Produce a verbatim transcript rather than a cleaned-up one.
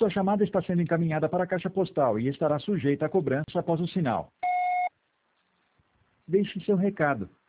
Sua chamada está sendo encaminhada para a caixa postal e estará sujeita a cobrança após o sinal. Deixe seu recado.